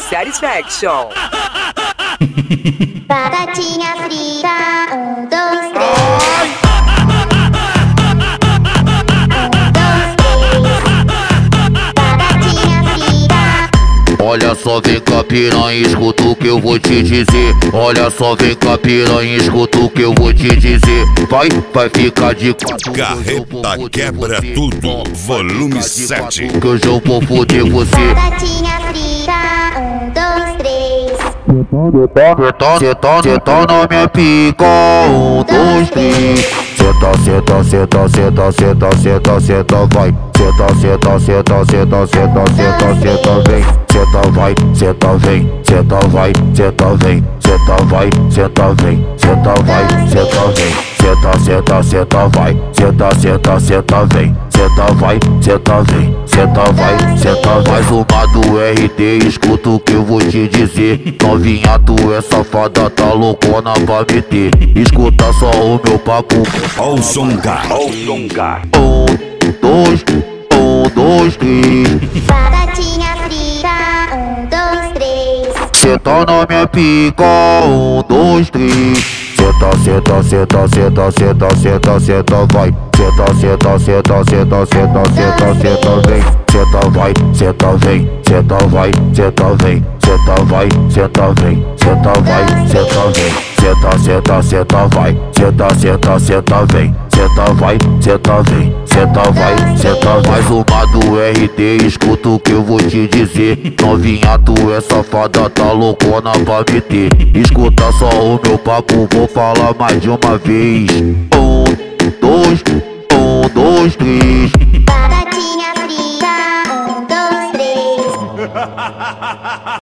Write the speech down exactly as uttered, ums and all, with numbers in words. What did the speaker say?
Satisfaction. Batatinha frita, um, dois, três. Olha só, vem cá piranha, escuta o que eu vou te dizer. Olha só, vem cá piranha, escuta o que eu vou te dizer. Vai, vai ficar de quatro. Carreta quebra tudo, volume sete. Que hoje eu vou foder você. Batatinha frita, um, dois, três. Senta, senta na minha pica, um, dois, três. Senta, senta, senta, senta, senta, senta, senta, vai. Senta, senta, senta, senta, senta, senta, senta, vem. Senta, vai, senta, vem. Senta, vai, senta, vem. Senta, vai, senta, vem. Senta, vai, senta, vem. Senta, senta, senta, vai. Senta, senta, senta, vem. Senta, vai, senta, vem. Senta, vai, senta, vai. Mais uma do R D, escuta o que eu vou te dizer. Novinha, tu é safada, tá loucona pra meter. Escuta só o meu papo. Ó o som K, ó o som K. Um, dois, um, dois, três. Batatinha frita, um, dois, três. Senta na minha pica, um, dois, três. Senta, senta, senta, senta, senta, senta, senta, vai. Senta, senta, senta, senta, senta, senta, senta, vem. Senta, vai, senta, vem. Senta, vai, senta, vem. Senta, vai, senta, vem. Senta, vai, senta, vem. Senta, senta, senta, vai. Senta, senta, senta, vem. Senta, vai, senta, vem. Senta, vai, senta, mais uma do R D, escuta o que eu vou te dizer. Novinha, tu é safada, tá loucona pra meter. Escuta só o meu papo, vou falar mais de uma vez. Um, dois, um, dois, três. Batatinha frita, um, dois, três.